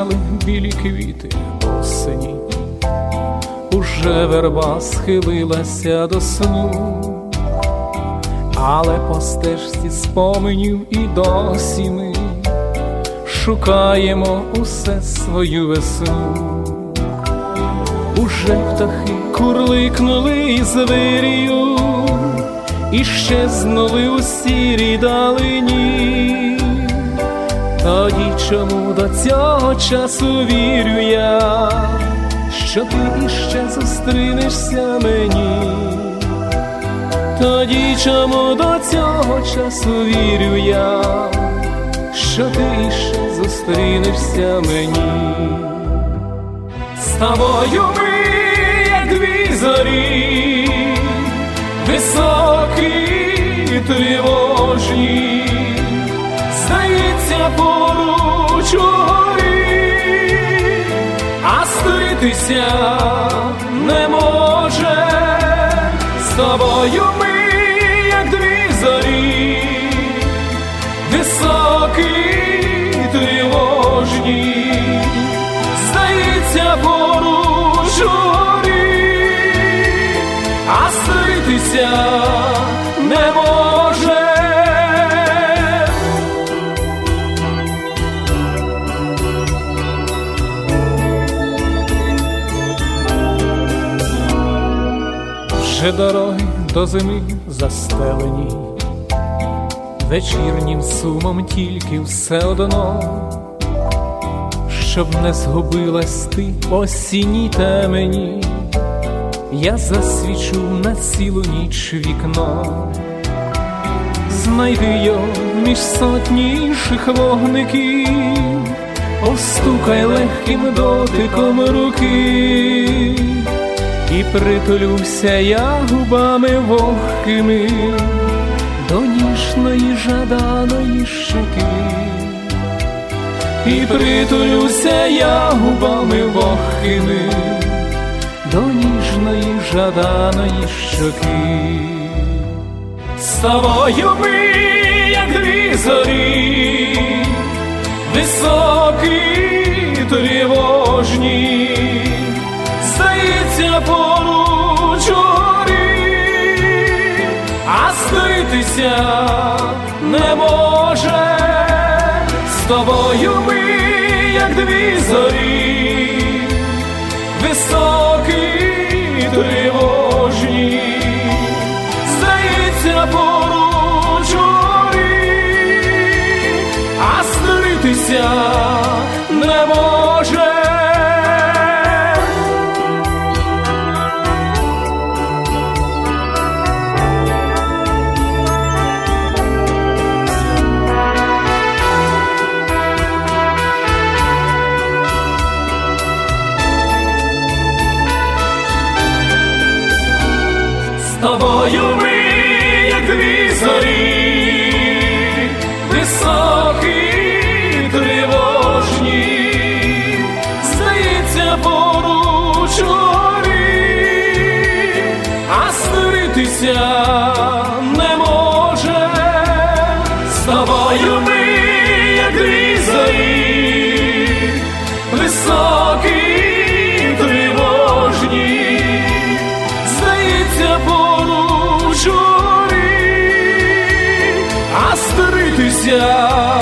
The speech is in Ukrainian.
розквітали білі квіти осені, уже верба схилилася до сну, але по стежці споменів і досі ми шукаємо усе свою весну. Уже птахи курликнули із вирію, і щезнули у сірій далині. Тоді чому до цього часу вірю я, що ти іще зустрінешся мені? Тоді чому до цього часу вірю я, що ти іще зустрінешся мені? З тобою ми, як дві зорі, високі, тривожні, здається, поруч угорі, а ститися не може. З тобою ми, як дві зорі, високі, тривожні, здається, поруч угорі, а ститися не може. Вже дороги до зими застелені, вечірнім сумом тільки все одно, щоб не згубилась ти в осінній темені, я засвічу на цілу ніч вікно. Знайди його між сотні інших вогників, постукай легким дотиком руки, і притулюся я губами вогкими до ніжної жаданої щеки. І притулюся я губами вогкими до ніжної жаданої щоки. З тобою ми, як дві зорі, високі, тривожні, здається, поруч угорі, а ститися не може. З тобою ми, як дві зорі, високі, тривожні, здається, поруч угорі, а ститися не може. З тобою ми, як дві зорі, високі, тривожні, здається, поруч угорі, а ститися не може. З тобою ми, як дві зорі, високі, тривожні, здається, поруч угорі, а ститися